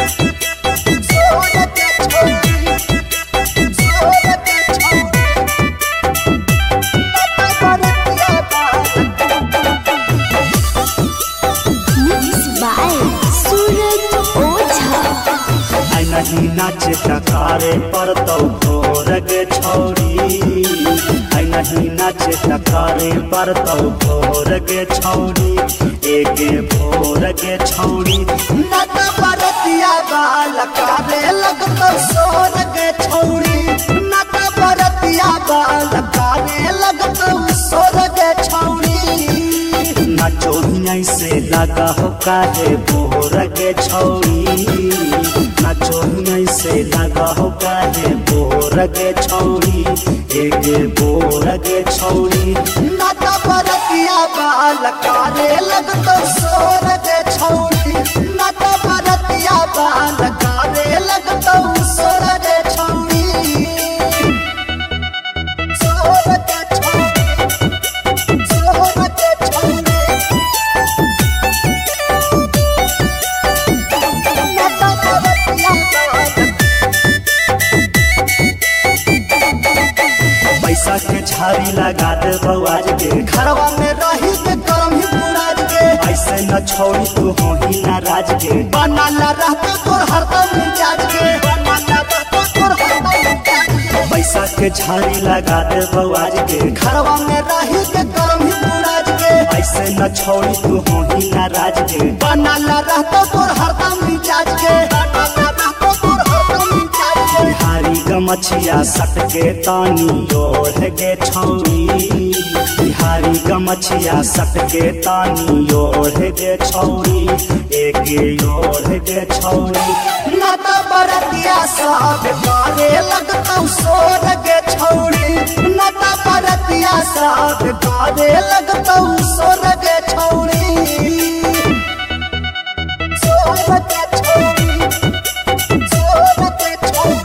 नहीं नाचे टकारे पर तो भोरग छोड़ी आई नहीं नाचे टकारे पर तो भोरग छोड़ी एक भोरग छोड़ी नट परतिया बाल कारे लगतो सोरग छोड़ी नट परतिया बाल कारे लगतो सोरग छोड़ी नाचो ही से लगा हो काहे भोरग छोड़ी नाचो ही से लगा हो काहे भोरग छोड़ी एक भोरग छोड़ी नट परतिया बाल कारे लगतो सोरग छोड़ी नट परतिया बाल कारे लगतो सोरग छोड़ी सोरग छोड़ी सोरग छोड़ी पैसा के झाड़ी लगा दे बउआज के घरवा में रही के करम ही पुराज के ऐसे न छोड़ी तू हो ही नाराज के बनाला रहते तोर हरदम मिजाज के बनाला रहते तोर हरदम मिजाज के पैसा के झाड़ी लगा दे बउआज के घरवा में रही के करम ही पुराज के ऐसे न छोड़ी तू हो ही नाराज के बनाला रहते तोर हरदम मिजाज के बनाला रहते तोर हरदम मिजाज के बिहारी गमछिया सट के तानी ओढ़ के छौरी बिहारी गमछिया सट के तानी ओढ़ के छौरी एक ओढ़ के छौरी नट परतिया सब कारे लगतो सोर के छौरी नट परतिया सब कारे लगतो सोर के छौरी सोर के छौरी सोर के छौरी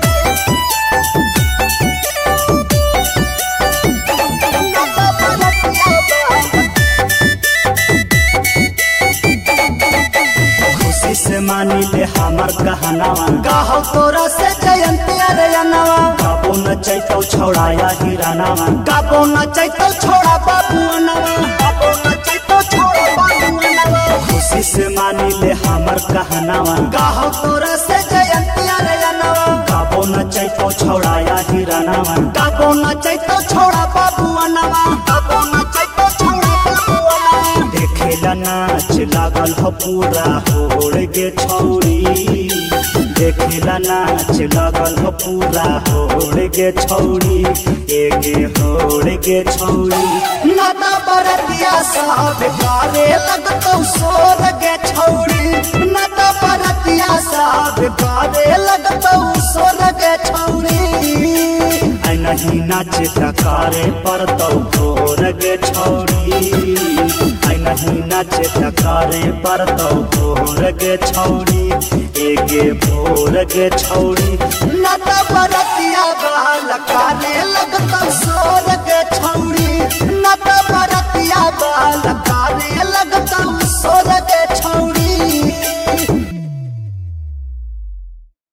से मानी ले हमर कहनावा गाहो तोरा से जयंती अरे अनवा गाबो न चैतो छोड़ाया हिरानावा गाबो न चैतो छोड़ा बाबू अनवा गाबो न चैतो छोड़ा बाबू अनवा खुशी से मानी ले हमर कहनावा गाहो तोरा से जयंती अरे अनवा गाबो न चैतो छोड़ाया हिरानावा गाबो न चैतो छोड़ा बाबू अनवा गाबो न चैतो छोड़ा बाबू अनवा देखेला नाच लागल हो पूरा होड़ के छौरी देखेला नाच लागल हो पूरा होड़ के छौरी एक होड़ के छौरी नट परतिया सब कारे लगतो सोर के छौरी नट परतिया सब कारे लगतो सोर के छौरी आई नहीं नाच टकारे पर तो भोर के छौरी आई नहीं नाच टकारे पर तो भोर के छौरी एक भोर के छौरी नट परतिया बाल कारे